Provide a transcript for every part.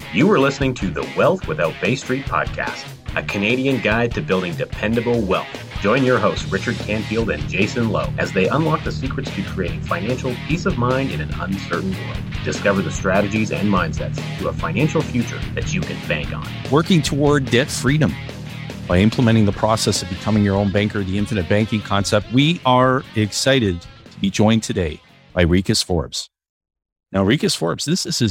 You are listening to the Wealth Without Bay Street podcast, a Canadian guide to building dependable wealth. Join your hosts, Richard Canfield and Jason Lowe, as they unlock the secrets to creating financial peace of mind in an uncertain world. Discover the strategies and mindsets to a financial future that you can bank on. Working toward debt freedom by implementing the process of becoming your own banker, the infinite banking concept. We are excited to be joined today by Rikus Forbes. Now, Rikus Forbes, this is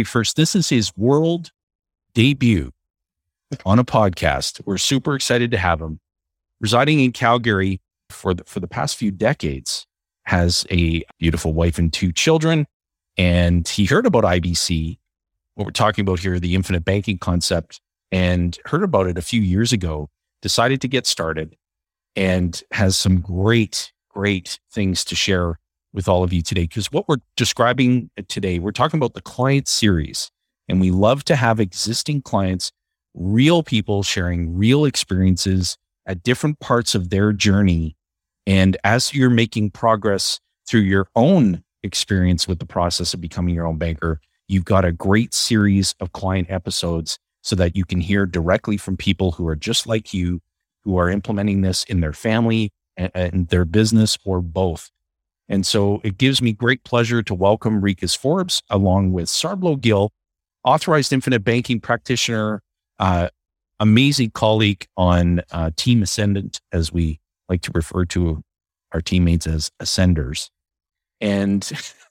his world debut on a podcast. We're super excited to have him. Residing in Calgary for the past few decades, has a beautiful wife and 2 children. And he heard about IBC, what we're talking about here, the infinite banking concept, and heard about it a few years ago, decided to get started, and has some great things to share with all of you today. Because what we're describing today, we're talking about the client series, and we love to have existing clients, real people sharing real experiences at different parts of their journey. And as you're making progress through your own experience with the process of becoming your own banker, you've got a great series of client episodes so that you can hear directly from people who are just like you, who are implementing this in their family and their business, or both. And so it gives me great pleasure to welcome Rikus Forbes, along with Sarbloh Gill, authorized infinite banking practitioner, amazing colleague on Team Ascendant, as we like to refer to our teammates as Ascenders. And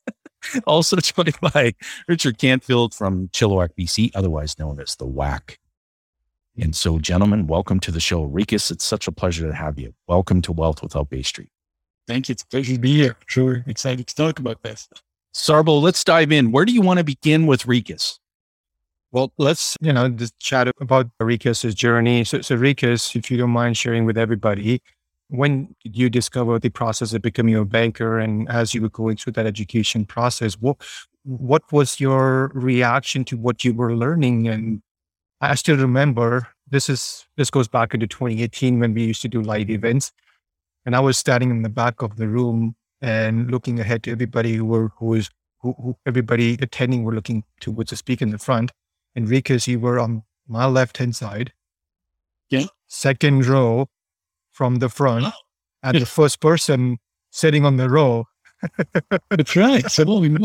also joined by Richard Canfield from Chilliwack, BC, otherwise known as the WAC. And so, gentlemen, welcome to the show. Rikus, it's such a pleasure to have you. Welcome to Wealth Without Bay Street. Thank you. It's a pleasure to be here. Sure. Excited to talk about this. Sarbloh, let's dive in. Where do you want to begin with Rikus? Well, let's, just chat about Rikus' journey. So Rikus, if you don't mind sharing with everybody, when did you discover the process of becoming a banker? And as you were going through that education process, what was your reaction to what you were learning? And I still remember this goes back into 2018 when we used to do live events. And I was standing in the back of the room and looking ahead to everybody who everybody attending were looking towards the speaker in the front. And Rikus, you were on my left-hand side. Yeah. Second row from the front, and the first person sitting on the row. That's right. So,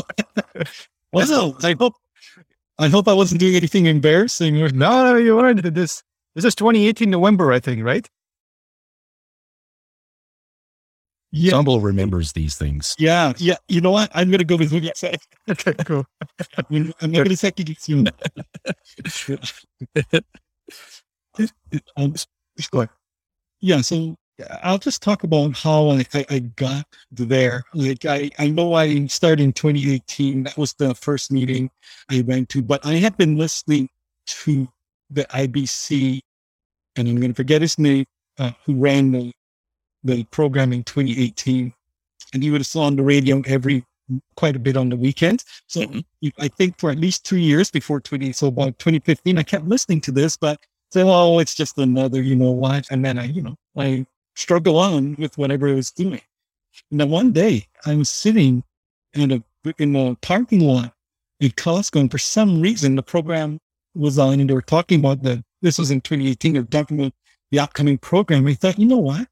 well, I hope I wasn't doing anything embarrassing. No, you weren't. This is 2018 November, I think, right? Yeah. Sarbloh remembers these things. Yeah. You know what? I'm going to go with what you said. Okay, cool. I'm not going to second guess you. Go ahead. Yeah. So I'll just talk about how I got there. Like I know I started in 2018. That was the first meeting I went to, but I had been listening to the IBC, and I'm going to forget his name, who ran the program in 2018, and he would have saw on the radio quite a bit on the weekends. So I think for at least 2 years before so about 2015, I kept listening to this, but saying, oh, it's just another, what? And then I struggle on with whatever I was doing. And then one day I was sitting in a parking lot in Costco, and for some reason the program was on, and they were talking about this was in 2018, they were talking about the upcoming program. I thought, you know what?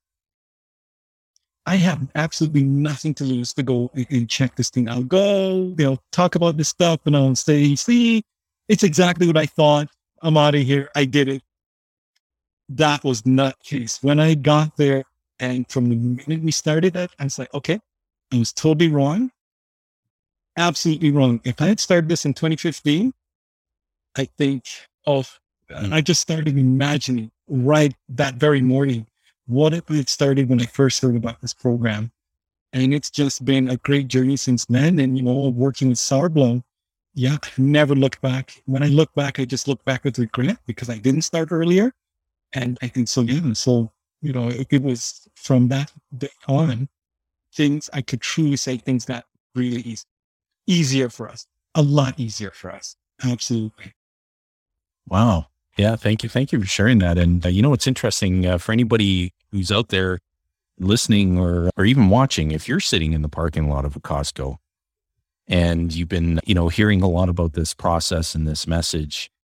I have absolutely nothing to lose to go and check this thing out. They'll talk about this stuff, and I'll say, see, it's exactly what I thought. I'm out of here. I did it. That was not the case. When I got there, and from the minute we started it, I was like, okay, I was totally wrong. Absolutely wrong. If I had started this in 2015, I think I just started imagining right that very morning what if it started when I first heard about this program. And it's just been a great journey since then. And, working with Sarbloh, I never looked back. When I look back, I just look back with regret because I didn't start earlier. And I think so, it was from that day on, I could truly say things that really easier for us, a lot easier for us. Absolutely. Wow. Yeah. Thank you. Thank you for sharing that. And it's interesting for anybody who's out there listening or even watching, if you're sitting in the parking lot of a Costco and you've been, hearing a lot about this process and this message,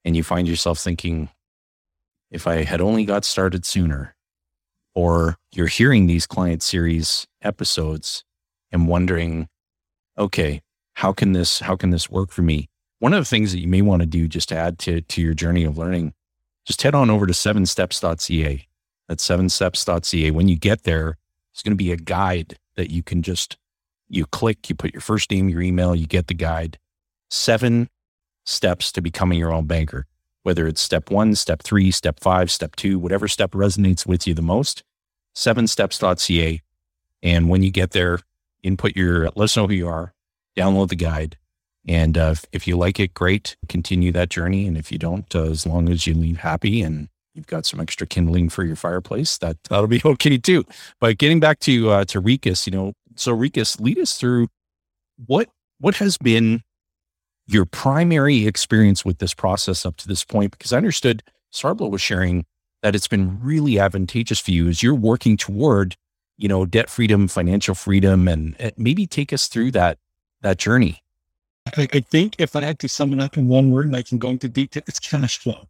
and you find yourself thinking, if I had only got started sooner, or you're hearing these client series episodes and wondering, okay, how can this work for me? One of the things that you may want to do, just to add to your journey of learning, just head on over to 7steps.ca. That's 7steps.ca. When you get there, it's going to be a guide that you can you click, you put your first name, your email, you get the guide. 7 steps to becoming your own banker, whether it's step 1, step 3, step 5, step 2, whatever step resonates with you the most. 7steps.ca. And when you get there, let us know who you are, download the guide. And if you like it, great, continue that journey. And if you don't, as long as you leave happy and you've got some extra kindling for your fireplace, that'll be okay too. But getting back to Rikus, so Rikus, lead us through what has been your primary experience with this process up to this point? Because I understood Sarbla was sharing that it's been really advantageous for you as you're working toward, debt freedom, financial freedom, and maybe take us through that journey. I think if I had to sum it up in one word, and I can go into detail, it's cash flow.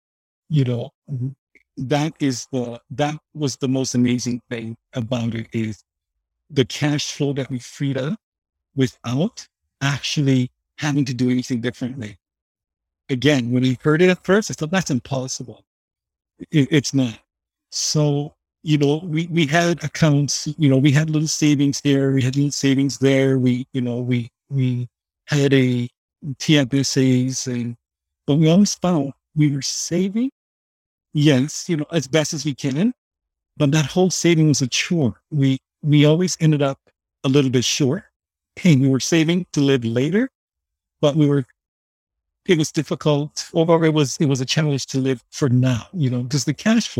That was the most amazing thing about it, is the cash flow that we freed up without actually having to do anything differently. Again, when I heard it at first, I thought that's impossible. It's not. So, we had accounts, we had little savings there, we had little savings there. We had a TFSAs, but we always found we were saving, yes, as best as we can, but that whole saving was a chore. We always ended up a little bit short. Hey, we were saving to live later, but it was difficult, or it was a challenge to live for now, because the cash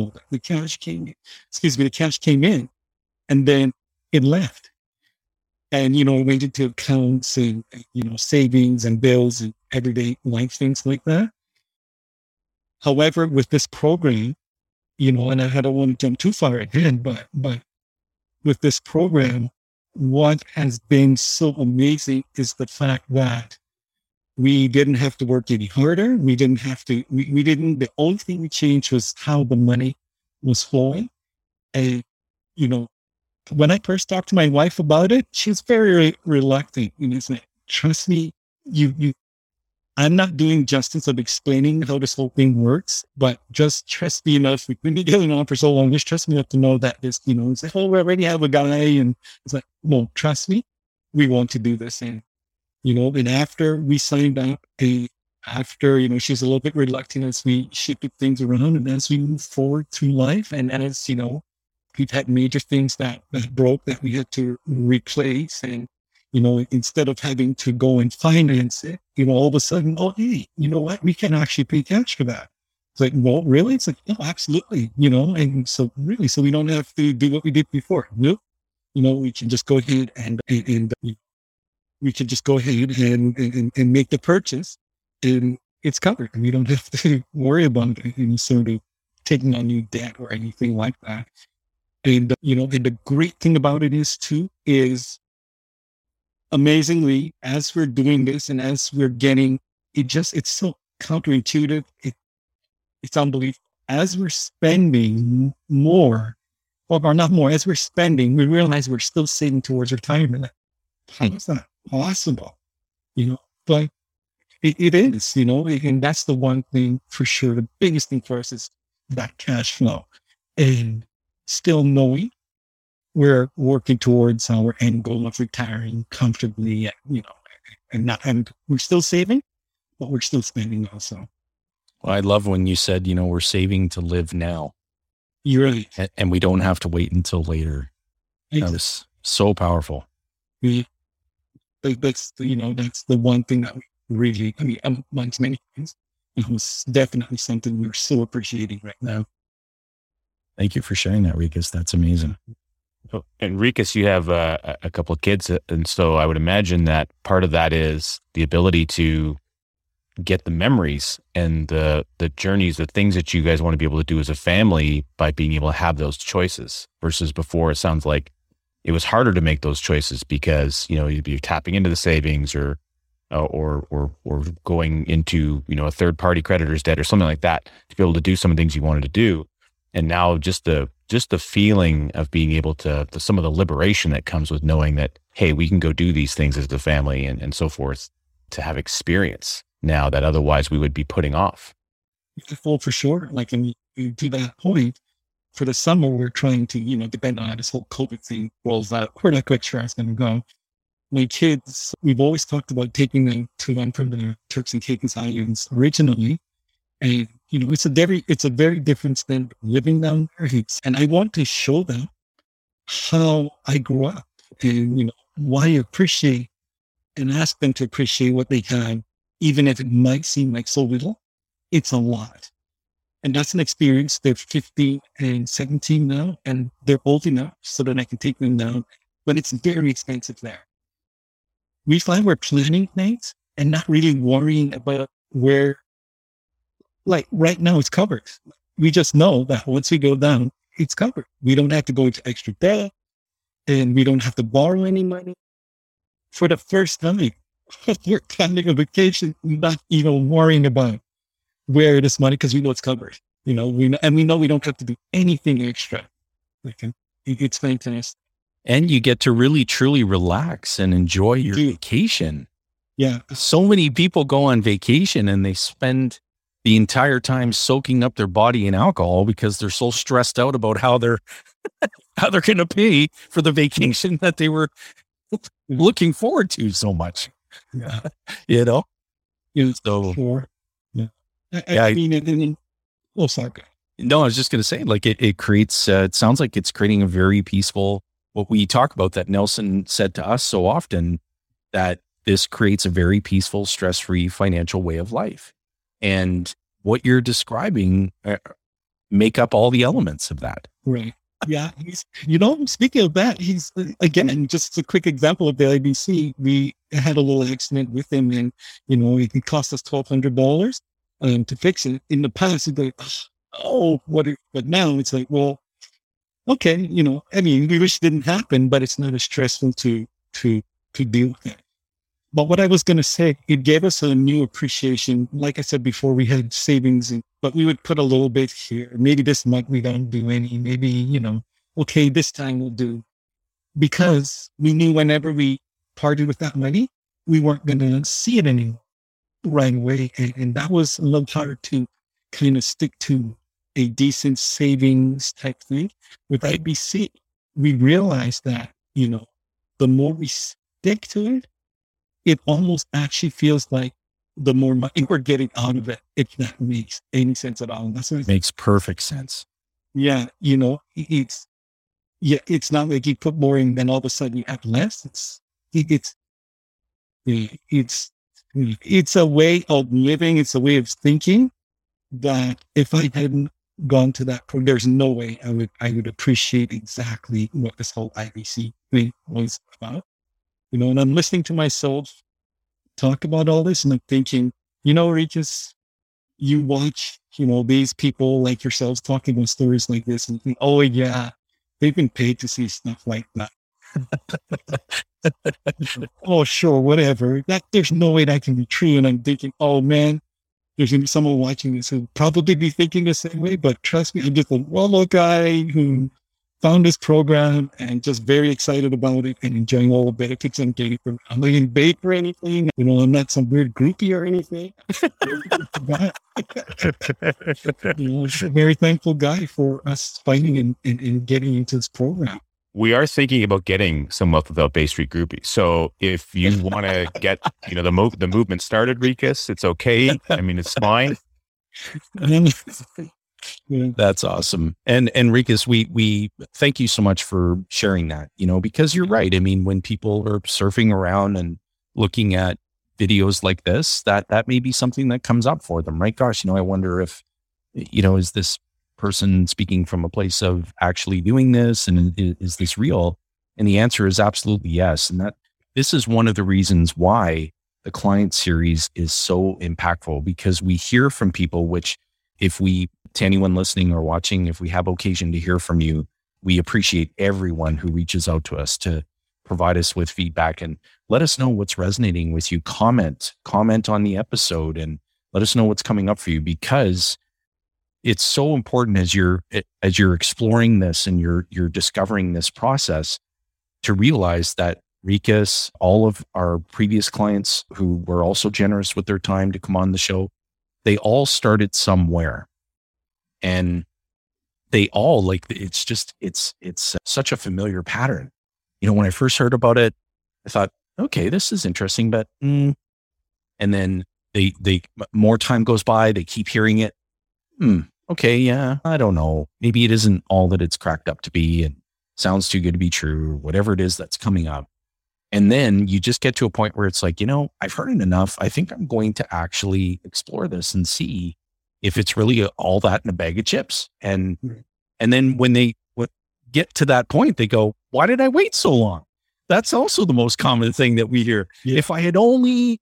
came in and then it left. And, it went into accounts and, savings and bills and everyday life things like that. However, with this program, and I don't want to jump too far ahead, but with this program, what has been so amazing is the fact that we didn't have to work any harder. The only thing we changed was how the money was flowing. And, when I first talked to my wife about it, she's very reluctant. It's like, trust me, I'm not doing justice of explaining how this whole thing works, but just trust me enough. We've been together on for so long. Just trust me enough to know that this, it's like, oh, we already have a guy. And it's like, no, trust me, we want to do this. And, and after we signed up, after, she's a little bit reluctant as we shifted things around and as we move forward through life. And as, we've had major things that broke that we had to replace. And, instead of having to go and finance it, all of a sudden, oh, hey, you know what? We can actually pay cash for that. It's like, well, really? It's like, no, absolutely. And so really, so we don't have to do what we did before. Nope. We can just go ahead and we can just go ahead and make the purchase, and it's covered. We don't have to worry about any sort of taking on new debt or anything like that. And, and the great thing about it is amazingly, as we're doing this and as we're getting, it's so counterintuitive. It's unbelievable. As we're spending more, or not more, as we're spending, we realize we're still saving towards retirement. How is that possible? But it is, and that's the one thing for sure. The biggest thing for us is that cash flow, and still knowing we're working towards our end goal of retiring comfortably, and we're still saving, but we're still spending also. Well, I love when you said, we're saving to live now. You're right. And we don't have to wait until later. Exactly. That was so powerful. That's the one thing that we really, amongst many things, it was definitely something we're so appreciating right now. Thank you for sharing that, Rikus. That's amazing. And Rikus, you have a couple of kids, and so I would imagine that part of that is the ability to get the memories and the journeys, the things that you guys want to be able to do as a family by being able to have those choices, versus before it sounds like it was harder to make those choices because, you're tapping into the savings or or going into, a third party creditor's debt or something like that to be able to do some of the things you wanted to do. And now just the feeling of being able to some of the liberation that comes with knowing that, hey, we can go do these things as a family and so forth, to have experience now that otherwise we would be putting off. Well, for sure. Like, and to that point, for the summer, we're trying to, depend on how this whole COVID thing rolls out. We're not quite sure how it's going to go. My kids, we've always talked about taking them to one from the Turks and Caicos Islands originally. And, it's a very different than living down there. And I want to show them how I grew up and, why I appreciate and ask them to appreciate what they have, even if it might seem like so little. It's a lot. And that's an experience. They're 15 and 17 now, and they're old enough so that I can take them down, but it's very expensive there. We find we're planning things and not really worrying about where, like right now it's covered. We just know that once we go down, it's covered. We don't have to go into extra debt and we don't have to borrow any money. For the first time, we're planning a vacation, not even worrying about where this money, because we know it's covered. We know we don't have to do anything extra. It's fantastic. And you get to really, truly relax and enjoy your vacation. Yeah. So many people go on vacation and they spend the entire time soaking up their body in alcohol because they're so stressed out about how they're going to pay for the vacation that they were looking forward to so much. Yeah. So sure. Yeah. I mean, sorry. No, I was just going to say, like, it creates, it sounds like it's creating a very peaceful, what we talk about that Nelson said to us so often, that this creates a very peaceful, stress-free financial way of life. And what you're describing make up all the elements of that. Right. Yeah. Speaking of that, he's, again, just a quick example of the IBC. We had a little accident with him and, it cost us $1,200 to fix it. In the past, it's like, but now it's like, well, okay, we wish it didn't happen, but it's not as stressful to deal with it. But what I was going to say, it gave us a new appreciation. Like I said before, we had savings, but we would put a little bit here. Maybe this month we don't do any. Maybe, okay, this time we'll do. Because we knew whenever we parted with that money, we weren't going to see it anymore right away. And that was a little hard to kind of stick to a decent savings type thing. With IBC, we realized that, the more we stick to it, it almost actually feels like the more money we're getting out of it, if that makes any sense at all. That's what makes perfect sense. Yeah. It's not like you put more in, then all of a sudden you have less. It's a way of living. It's a way of thinking that if I hadn't gone to that point, there's no way I would appreciate exactly what this whole IBC thing was about. And I'm listening to myself talk about all this and I'm thinking, Regis, you watch, these people like yourselves talking about stories like this and think, oh yeah, they've been paid to see stuff like that. Oh, sure, whatever. There's no way that can be true. And I'm thinking, oh man, there's going to be someone watching this who probably be thinking the same way, but trust me, I'm just a normal guy who found this program and just very excited about it and enjoying all the benefits I'm getting from it. I'm not getting paid for anything. I'm not some weird groupie or anything. Just a very thankful guy for us finding and getting into this program. We are thinking about getting some Wealth Without Bay Street groupies. So if you want to get, the movement started, Rikus, it's okay. I mean, it's fine. Yeah. That's awesome. And Rikus, we thank you so much for sharing that, because you're right. I mean, when people are surfing around and looking at videos like this, that may be something that comes up for them, right? Gosh, I wonder if, is this person speaking from a place of actually doing this? And is this real? And the answer is absolutely yes. And that this is one of the reasons why the client series is so impactful, because we hear from people, which to anyone listening or watching, if we have occasion to hear from you, we appreciate everyone who reaches out to us to provide us with feedback. And let us know what's resonating with you. Comment on the episode and let us know what's coming up for you, because it's so important as you're exploring this and you're discovering this process to realize that Rikas, all of our previous clients who were also generous with their time to come on the show, they all started somewhere. And they all it's such a familiar pattern. When I first heard about it, I thought, okay, this is interesting, but, and then they more time goes by, they keep hearing it. Okay. Yeah. I don't know. Maybe it isn't all that it's cracked up to be and sounds too good to be true, or whatever it is that's coming up. And then you just get to a point where it's like, I've heard it enough. I think I'm going to actually explore this and see if it's really all that in a bag of chips. And then when they get to that point, they go, why did I wait so long? That's also the most common thing that we hear. Yeah. If I had only,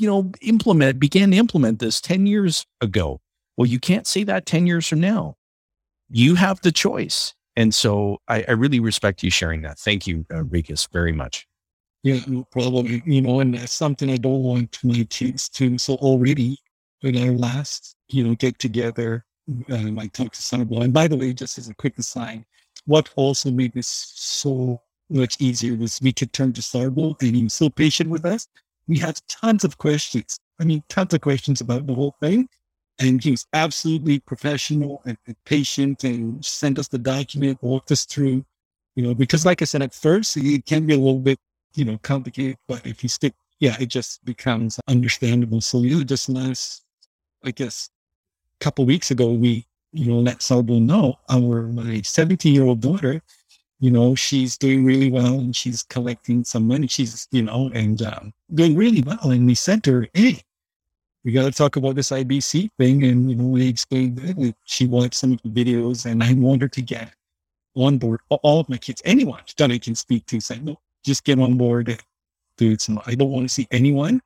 began to implement this 10 years ago. Well, you can't say that 10 years from now. You have the choice. And so I really respect you sharing that. Thank you, Rikas, very much. Yeah, no problem. And that's something I don't want my kids to. So already when I last, get together, I talked to Sarblo. And by the way, just as a quick aside, what also made this so much easier was we could turn to Sarblo, and he was so patient with us. We had tons of questions. Tons of questions about the whole thing. And he was absolutely professional and patient, and sent us the document, walked us through, because like I said, at first it can be a little bit, complicated, but if you stick, it just becomes understandable. So, just last, I guess, couple weeks ago, we, let Sarblo know my 17-year-old daughter, she's doing really well, and she's collecting some money. She's, and doing really well. And we sent her, hey, we got to talk about this IBC thing. And, we explained that she watched some of the videos, and I want her to get on board. All of my kids, anyone that I can speak to, say, no, just get on board. Dude, so I don't want to see anyone,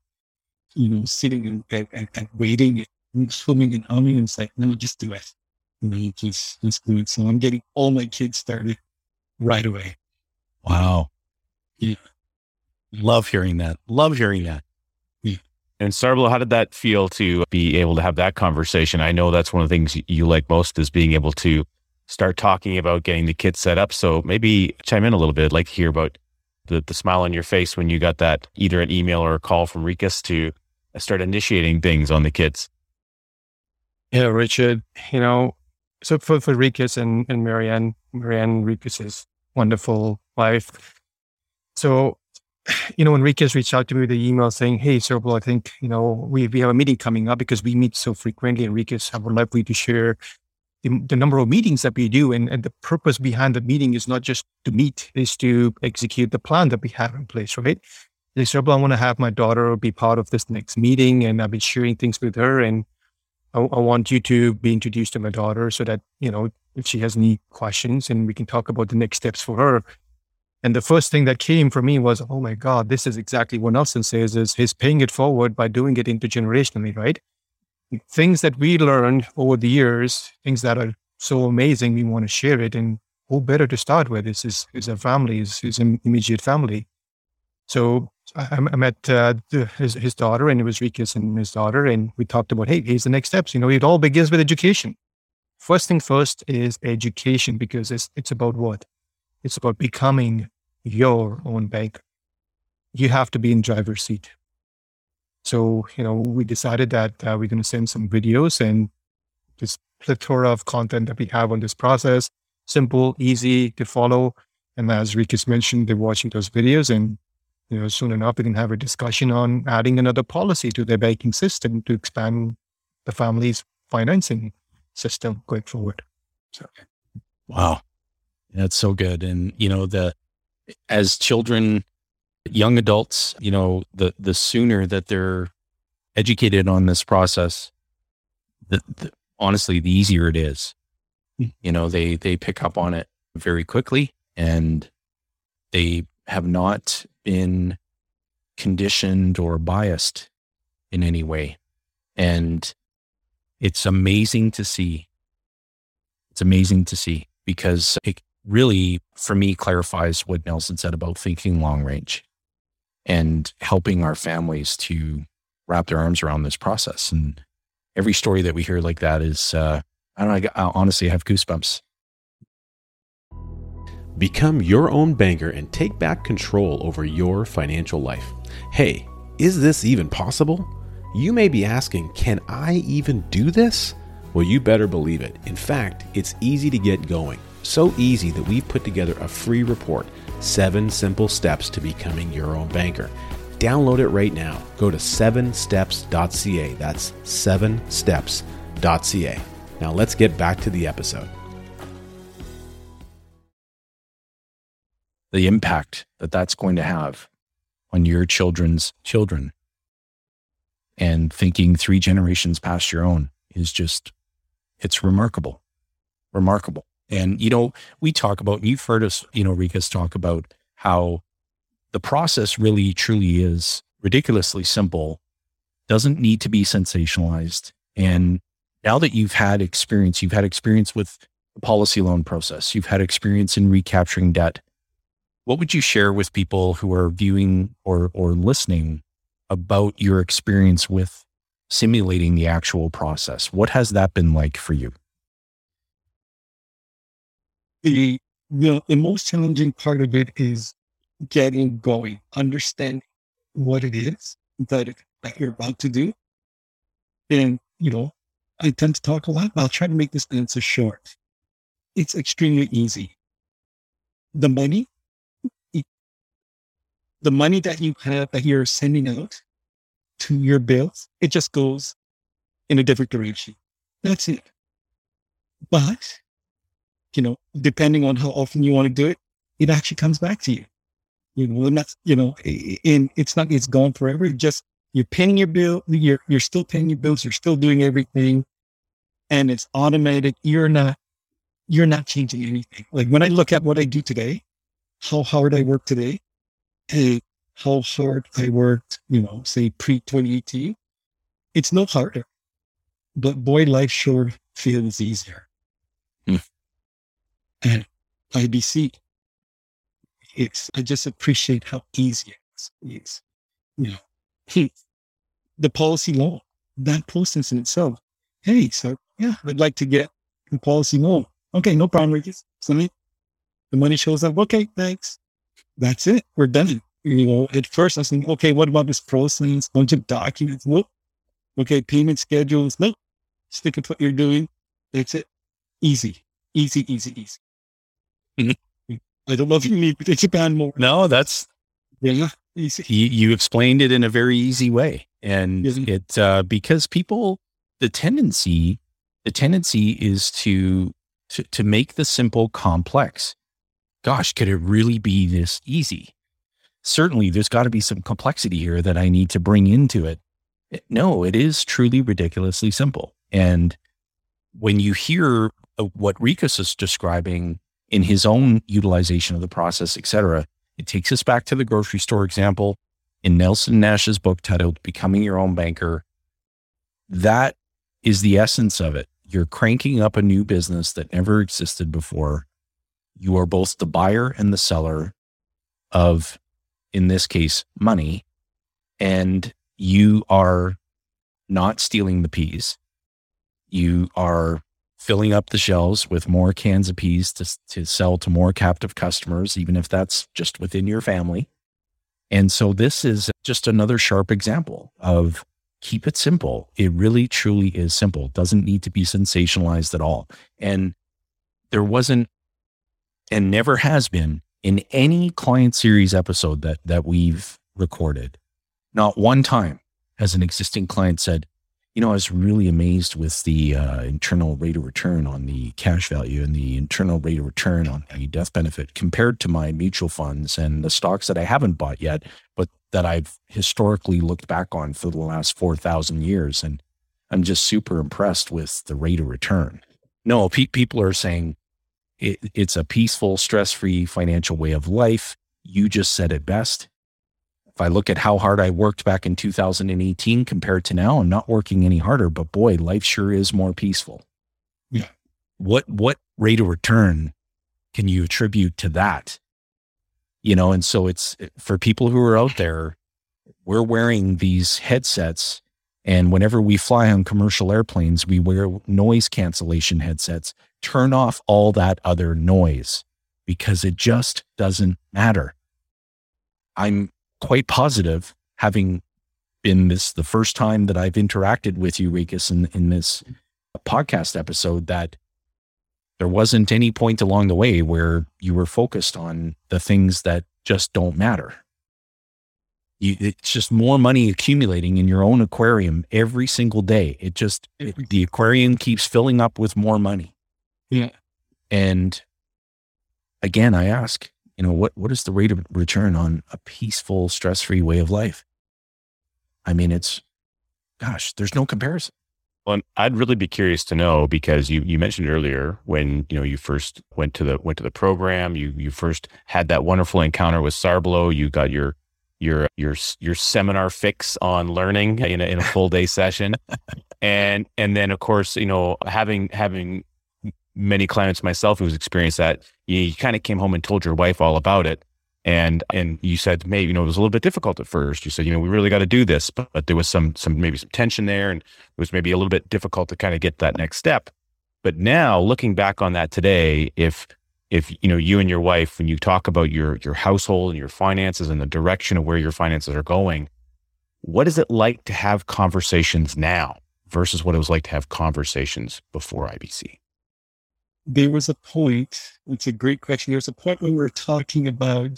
sitting and waiting and swimming and humming, and say, no, just do it. Just do it. So I'm getting all my kids started right away. Wow. Yeah. Love hearing that. Yeah. And Sarblo, how did that feel to be able to have that conversation? I know that's one of the things you like most, is being able to start talking about getting the kids set up. So maybe chime in a little bit. I'd like to hear about the smile on your face when you got that, either an email or a call from Rikas to start initiating things on the kids. Yeah, Richard, so for Rikas and Marianne, Rikas' wonderful wife. So, when Rikas reached out to me with the email saying, hey, Sarblo, I think, we have a meeting coming up because we meet so frequently, and Rikas, I would like you to share the number of meetings that we do. And the purpose behind the meeting is not just to meet, is to execute the plan that we have in place, right? Like, Sarblo, I want to have my daughter be part of this next meeting, and I've been sharing things with her, and I want you to be introduced to my daughter so that, if she has any questions, and we can talk about the next steps for her. And the first thing that came for me was, oh my God, this is exactly what Nelson says, is he's paying it forward by doing it intergenerationally, right? Things that we learned over the years, things that are so amazing, we want to share it. And who better to start with? This is a family, his immediate family. So I met his daughter, and it was Rikas and his daughter, and we talked about, hey, here's the next steps. It all begins with education. First thing first is education, because it's about what? It's about becoming your own banker. You have to be in driver's seat. So, we decided that we're going to send some videos and this plethora of content that we have on this process, simple, easy to follow. And as Rikas mentioned, they're watching those videos, and soon enough, we can have a discussion on adding another policy to their banking system to expand the family's financing system going forward. So, wow, that's so good. And as children, young adults, the sooner that they're educated on this process, honestly, the easier it is. They pick up on it very quickly, and they have not been conditioned or biased in any way. And it's amazing to see. It's amazing to see, because it really, for me, clarifies what Nelson said about thinking long range. and helping our families to wrap their arms around this process. And every story that we hear like that is, I don't know, I honestly have goosebumps. Become your own banker and take back control over your financial life. Hey, is this even possible? You may be asking, can I even do this? Well, you better believe it. In fact, it's easy to get going. So easy that we've put together a free report, 7 simple steps to becoming your own banker. Download it right now. Go to 7steps.ca. That's 7steps.ca. Now let's get back to the episode. The impact that that's going to have on your children's children and thinking 3 generations past your own is just, it's remarkable. Remarkable. And, we talk about, you've heard us, Rikas talk about how the process really truly is ridiculously simple, doesn't need to be sensationalized. And now that you've had experience with the policy loan process, you've had experience in recapturing debt, what would you share with people who are viewing or listening about your experience with simulating the actual process? What has that been like for you? The most challenging part of it is getting going, understanding what it is that you're about to do. And, I tend to talk a lot, but I'll try to make this answer short. It's extremely easy. The money that you have, that you're sending out to your bills, it just goes in a different direction. That's it. But, depending on how often you want to do it, it actually comes back to you. And that's, and it's gone forever. You're paying your bill, you're still paying your bills, you're still doing everything, and it's automated. You're not changing anything. Like when I look at what I do today, how hard I work today, and how hard I worked, say pre-2018, it's no harder. But boy, life sure feels easier. And IBC, I just appreciate how easy it is. The policy loan, that process in itself. Hey, so yeah, I'd like to get a policy loan. Okay, no problem, Ricky. So the money shows up. Okay, thanks. That's it. We're done. At first I was thinking, okay, what about this process? Bunch of documents. Nope. Okay, payment schedules. Nope. Stick with what you're doing. That's it. Easy. I don't know if you need to expand more. No, that's easy. You explained it in a very easy way, and because people, the tendency is to make the simple complex. Gosh, could it really be this easy? Certainly, there's got to be some complexity here that I need to bring into it. No, it is truly ridiculously simple. And when you hear what Rikas is describing in his own utilization of the process, et cetera, it takes us back to the grocery store example in Nelson Nash's book titled Becoming Your Own Banker. That is the essence of it. You're cranking up a new business that never existed before. You are both the buyer and the seller of, in this case, money, and you are not stealing the peas. You are filling up the shelves with more cans of peas to sell to more captive customers, even if that's just within your family. And so this is just another sharp example of keep it simple. It really, truly is simple. It doesn't need to be sensationalized at all. And there wasn't, and never has been, in any client series episode that we've recorded, not one time has an existing client said, I was really amazed with the internal rate of return on the cash value and the internal rate of return on the death benefit compared to my mutual funds and the stocks that I haven't bought yet, but that I've historically looked back on for the last 4,000 years. And I'm just super impressed with the rate of return. No, people are saying it's a peaceful, stress-free financial way of life. You just said it best. If I look at how hard I worked back in 2018 compared to now, I'm not working any harder, but boy, life sure is more peaceful. Yeah. What rate of return can you attribute to that? And so it's for people who are out there, we're wearing these headsets, and whenever we fly on commercial airplanes, we wear noise cancellation headsets, turn off all that other noise because it just doesn't matter. I'm quite positive, having been the first time that I've interacted with you, Rikus, in this podcast episode, that there wasn't any point along the way where you were focused on the things that just don't matter. It's just more money accumulating in your own aquarium every single day. The aquarium keeps filling up with more money. Yeah. And again, I ask, what is the rate of return on a peaceful, stress-free way of life? I mean, there's no comparison. Well, I'd really be curious to know, because you mentioned earlier when you first went to the program, you first had that wonderful encounter with Sarblo. You got your seminar fix on learning in a full day session, and then of course having many clients myself who's experienced that, you kind of came home and told your wife all about it. And you said, maybe, it was a little bit difficult at first. You said, we really got to do this, but there was maybe some tension there, and it was maybe a little bit difficult to kind of get that next step. But now, looking back on that today, if you and your wife, when you talk about your household and your finances and the direction of where your finances are going, what is it like to have conversations now versus what it was like to have conversations before IBC? There was a point, it's a great question. There was a point when we were talking about,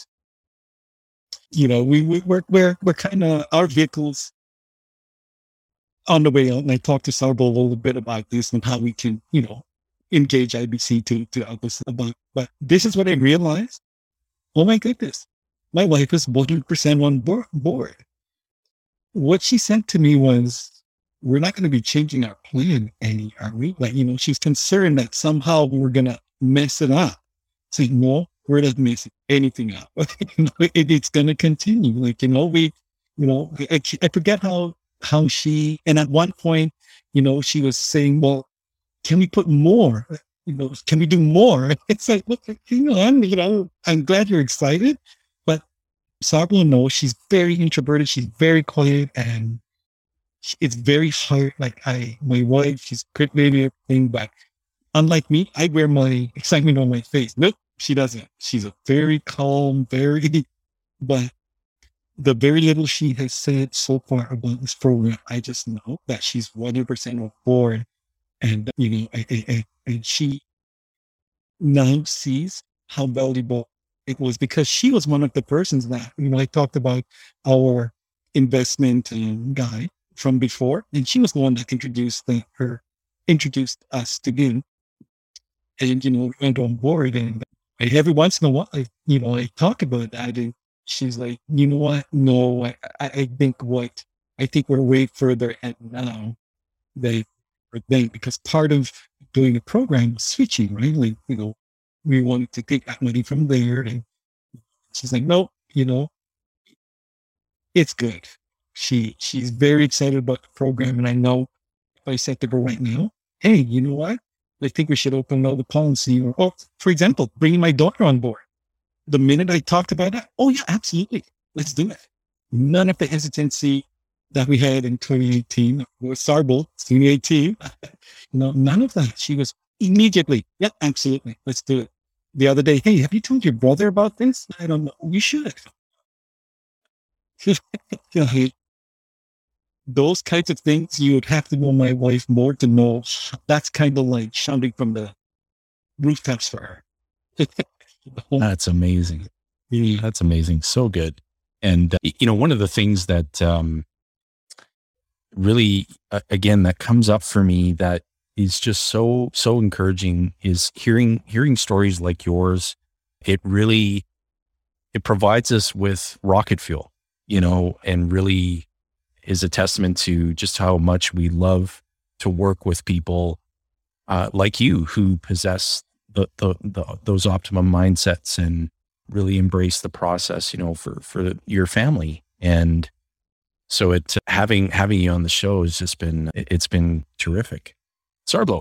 we're kind of, our vehicles on the way out. And I talked to Sarblo a little bit about this and how we can, engage IBC to help us about. But this is what I realized. Oh my goodness, my wife is 100% on board. What she said to me was, we're not going to be changing our plan any, are we? Like, she's concerned that somehow we're going to mess it up. Saying, no, we're not messing anything up. It's going to continue. Like, I forget how she, and at one point, she was saying, well, can we put more? Can we do more? It's like, look, I'm glad you're excited, but Sarblo knows she's very introverted. She's very quiet, and it's very hard. Like my wife, she's great lady, everything, but unlike me, I wear my excitement on my face. Nope, she doesn't. She's a very calm, but the very little she has said so far about this program, I just know that she's 100% on board. And, and she now sees how valuable it was, because she was one of the persons that, I talked about our investment guide from before, and she was the one that introduced us to him, and went on board. And every once in a while, I talk about that, and she's like, you know what? No, I think we're way further at now than then, because part of doing a program is switching, right? Like, we wanted to take that money from there, and she's like, no, it's good. She's very excited about the program. And I know if I said to her right now, hey, you know what? I think we should open another policy, or for example, bringing my daughter on board. The minute I talked about that, oh yeah, absolutely. Let's do it. None of the hesitancy that we had in 2018 with Sarblo, 2018, none of that. She was immediately, yeah, absolutely. Let's do it. The other day, hey, have you told your brother about this? I don't know. You should. Those kinds of things, you would have to know my wife more to know. That's kind of like shouting from the rooftops for her. That's amazing. Yeah. That's amazing. So good. And, one of the things that really, again, that comes up for me that is just so encouraging is hearing stories like yours. It provides us with rocket fuel, and really is a testament to just how much we love to work with people like you, who possess those optimum mindsets and really embrace the process, for your family. And so it's having you on the show has just been terrific. Sarblo.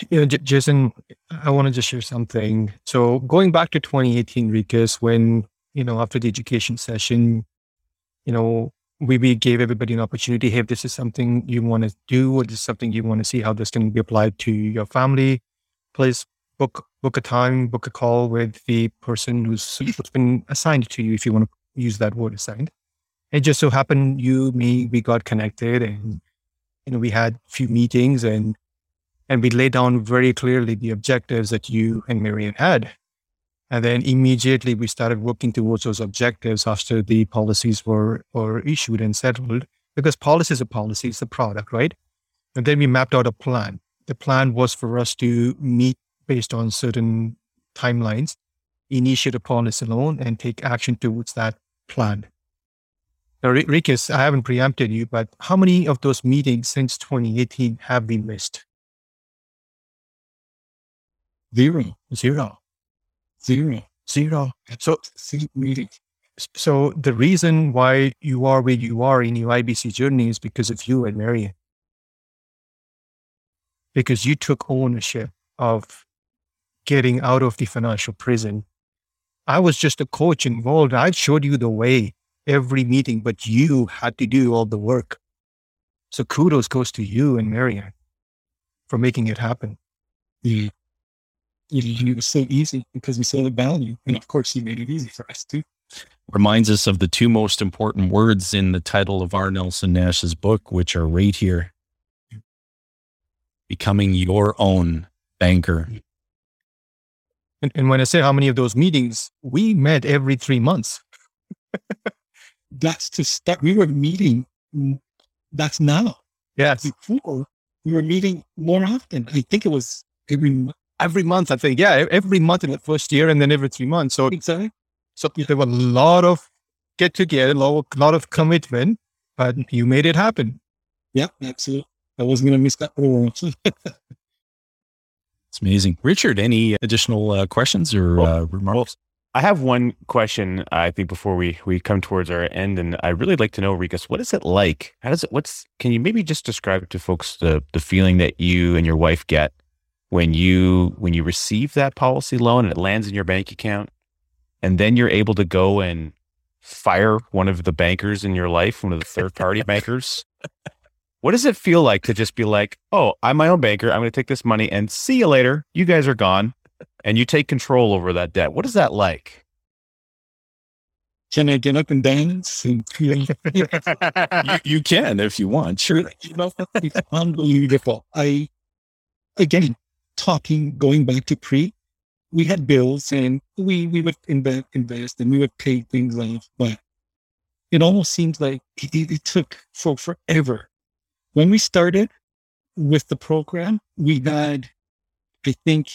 Jason, I want to just share something. So going back to 2018, Rikus, when after the education session, we gave everybody an opportunity. Hey, if this is something you want to do, or this is something you want to see how this can be applied to your family, please book a time, book a call with the person who's been assigned to you, if you want to use that word, assigned. It just so happened we got connected, and we had a few meetings, and we laid down very clearly the objectives that you and Marianne had. And then immediately we started working towards those objectives after the policies were issued and settled, because policy is a policy, it's a product, right? And then we mapped out a plan. The plan was for us to meet based on certain timelines, initiate a policy loan, and take action towards that plan. Now, Rikus, I haven't preempted you, but how many of those meetings since 2018 have been missed? Zero. So the reason why you are where you are in your IBC journey is because of you and Marianne. Because you took ownership of getting out of the financial prison. I was just a coach involved. I showed you the way every meeting, but you had to do all the work. So kudos goes to you and Marianne for making it happen. Yeah. It was so easy because we saw the value. And of course, he made it easy for us too. Reminds us of the two most important words in the title of R. Nelson Nash's book, which are right here. Becoming your own banker. And when I say how many of those meetings, we met every 3 months. That's to start. We were meeting. That's now. Yes. Before, we were meeting more often. I think it was every month, I think. Yeah, every month in the first year, and then every 3 months. So exactly. So there were a lot of get together, a lot of commitment, but you made it happen. Yeah, absolutely. I wasn't going to miss that for It's amazing. Richard, any additional questions or remarks? I have one question, I think, before we come towards our end, and I'd really like to know, Rikus, what is it like? Can you maybe just describe to folks the feeling that you and your wife get when you receive that policy loan and it lands in your bank account, and then you're able to go and fire one of the bankers in your life, one of the third-party bankers? What does it feel like to just be like, oh, I'm my own banker. I'm going to take this money and see you later. You guys are gone. And you take control over that debt. What is that like? Can I get up and dance? You can if you want. Sure. It's unbelievable. Going back to pre, we had bills and we would invest and we would pay things off. But it almost seems like it took forever. When we started with the program, we had, I think,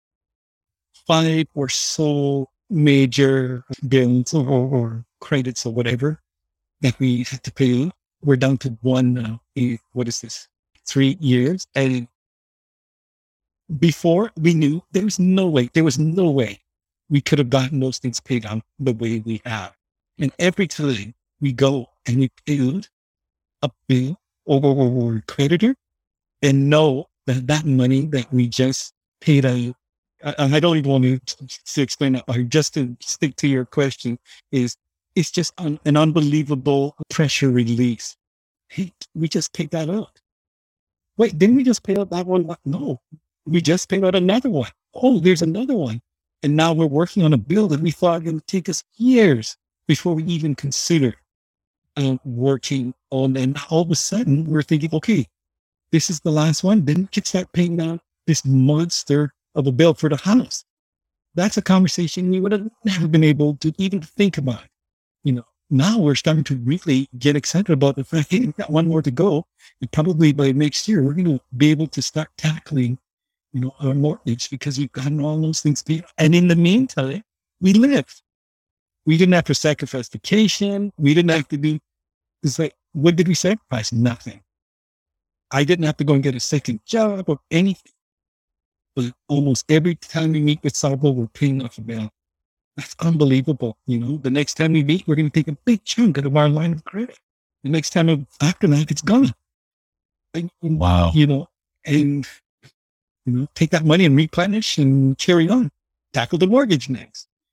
5 or so major bills or credits or whatever that we had to pay. We're down to one now. What is this? 3 years. And before we knew there was no way we could have gotten those things paid on the way we have. And every time we go and we paid a bill or creditor and know that money that we just paid out, I don't even want to explain that, or just to stick to your question, it's just an unbelievable pressure release. Hey, we just paid that out. Wait, didn't we just pay out that one? No, we just paid out another one. Oh, there's another one. And now we're working on a bill that we thought it would take us years before we even consider working on. And all of a sudden we're thinking, okay, this is the last one. Then we can start paying down this monster of a bill for the house. That's a conversation we would have never been able to even think about. Now we're starting to really get excited about the fact, hey, we've got one more to go. And probably by next year, we're going to be able to start tackling, our mortgage because we've gotten all those things paid. And in the meantime, we lived. We didn't have to sacrifice vacation. We didn't have to do, it's like, what did we sacrifice? Nothing. I didn't have to go and get a second job or anything. But almost every time we meet with Salvo, we're paying off a bill. That's unbelievable. The next time we meet, we're going to take a big chunk out of our line of credit. The next time after that, it's gone. Wow. And take that money and replenish and carry on. Tackle the mortgage next.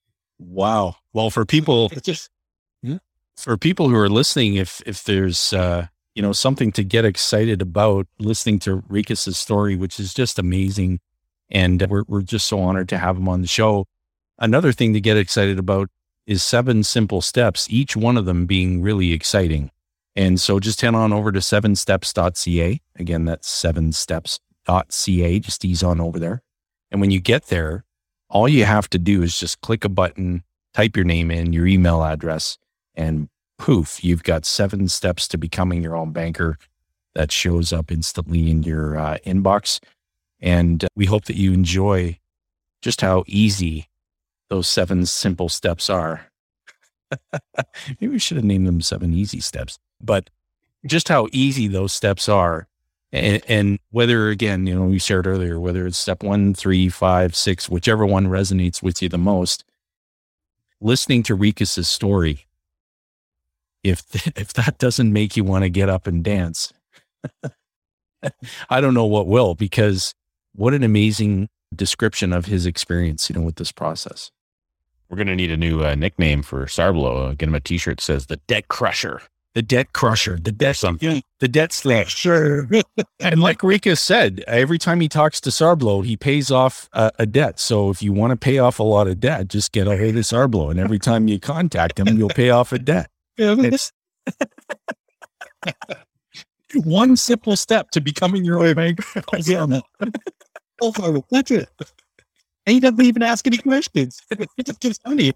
Wow. Well, for people It's just, who are listening, if there's something to get excited about listening to Rikus's story, which is just amazing, and we're just so honored to have him on the show. Another thing to get excited about is 7 simple steps, each one of them being really exciting. And so just head on over to 7steps.ca. Again, that's 7steps.ca. Just ease on over there. And when you get there, all you have to do is just click a button, type your name in, your email address, and poof, you've got 7 steps to becoming your own banker that shows up instantly in your inbox. And we hope that you enjoy just how easy those 7 simple steps are. Maybe we should have named them 7 easy steps, but just how easy those steps are. And whether, again, we shared earlier, whether it's step 1, 3, 5, 6, whichever one resonates with you the most, listening to Rikus's story, if that doesn't make you want to get up and dance, I don't know what will, because what an amazing description of his experience, with this process. We're going to need a new nickname for Sarblo. Get him a t-shirt that says the Debt Crusher. The debt crusher, the debt slash. sure. And like Rikus said, every time he talks to Sarblo, he pays off a debt. So if you want to pay off a lot of debt, just get a hold of Sarblo. And every time you contact him, you'll pay off a debt. It's one simple step to becoming your own banker. That's it. And he doesn't even ask any questions. He just gives money.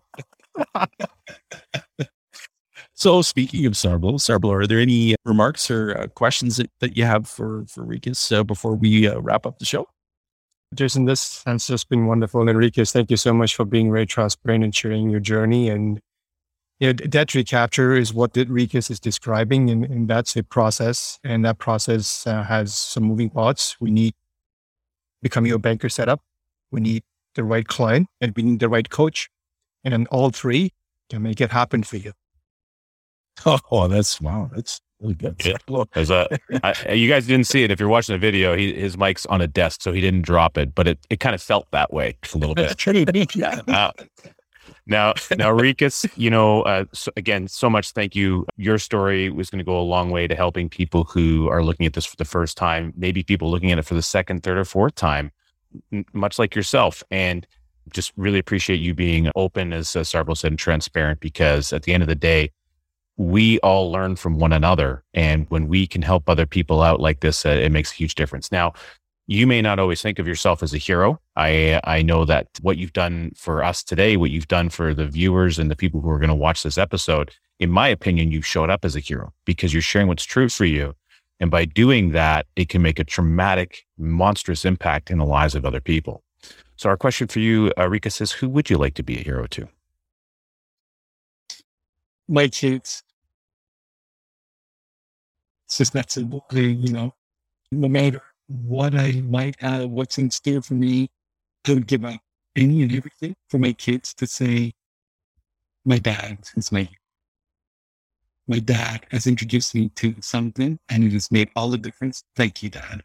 So speaking of Sarblo, are there any remarks or questions that you have for Rikus before we wrap up the show? Jason, this has just been wonderful. And Rikus, thank you so much for being very transparent and sharing your journey. And debt recapture is what Rikus is describing, and that's a process. And that process has some moving parts. We need becoming a banker setup. We need the right client, and we need the right coach. And then all 3 can make it happen for you. Oh, that's really good. Yeah. You guys didn't see it. If you're watching the video, his mic's on a desk, so he didn't drop it, but it kind of felt that way a little bit. Now, Rikus, so again, so much thank you. Your story was going to go a long way to helping people who are looking at this for the first time, maybe people looking at it for the second, third, or fourth time, much like yourself. And just really appreciate you being open, as Sarblo said, and transparent, because at the end of the day, we all learn from one another. And when we can help other people out like this, it makes a huge difference. Now, you may not always think of yourself as a hero. I know that what you've done for us today, what you've done for the viewers and the people who are going to watch this episode, in my opinion, you've showed up as a hero because you're sharing what's true for you. And by doing that, it can make a traumatic, monstrous impact in the lives of other people. So our question for you, Rikus, is who would you like to be a hero to? My kids. It's just that simple. No matter what I might have, what's in store for me, I would give up any and everything for my kids to say, my dad has introduced me to something, and it has made all the difference. Thank you, Dad.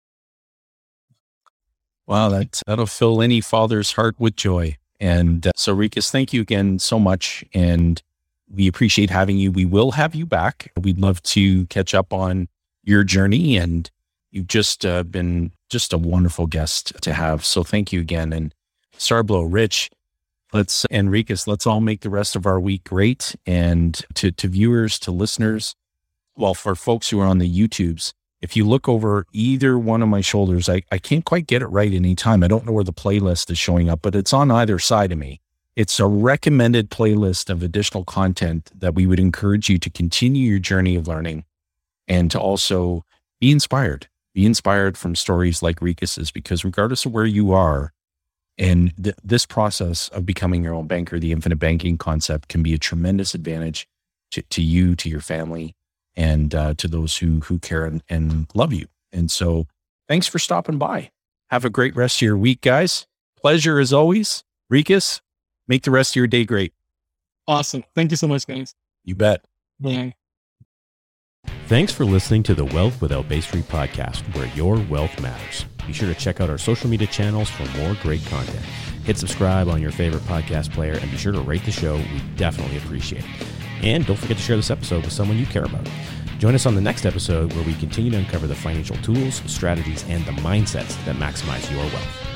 Wow, that'll fill any father's heart with joy. And so Rikus, thank you again so much. And we appreciate having you. We will have you back. We'd love to catch up on your journey, and you've just been just a wonderful guest to have. So thank you again. And Sarblo, Rich, and Rikus, let's all make the rest of our week great. And to viewers, to listeners, well, for folks who are on the YouTubes, if you look over either one of my shoulders, I can't quite get it right any time. I don't know where the playlist is showing up, but it's on either side of me. It's a recommended playlist of additional content that we would encourage you to continue your journey of learning and to also be inspired. Be inspired from stories like Rikus's, because regardless of where you are, and this process of becoming your own banker, the infinite banking concept, can be a tremendous advantage to you, to your family, and to those who care and love you. And so thanks for stopping by. Have a great rest of your week, guys. Pleasure as always. Rikus, make the rest of your day great. Awesome. Thank you so much, guys. You bet. Bye. Thanks for listening to the Wealth Without Bay Street podcast, where your wealth matters. Be sure to check out our social media channels for more great content. Hit subscribe on your favorite podcast player and be sure to rate the show. We definitely appreciate it. And don't forget to share this episode with someone you care about. Join us on the next episode where we continue to uncover the financial tools, strategies, and the mindsets that maximize your wealth.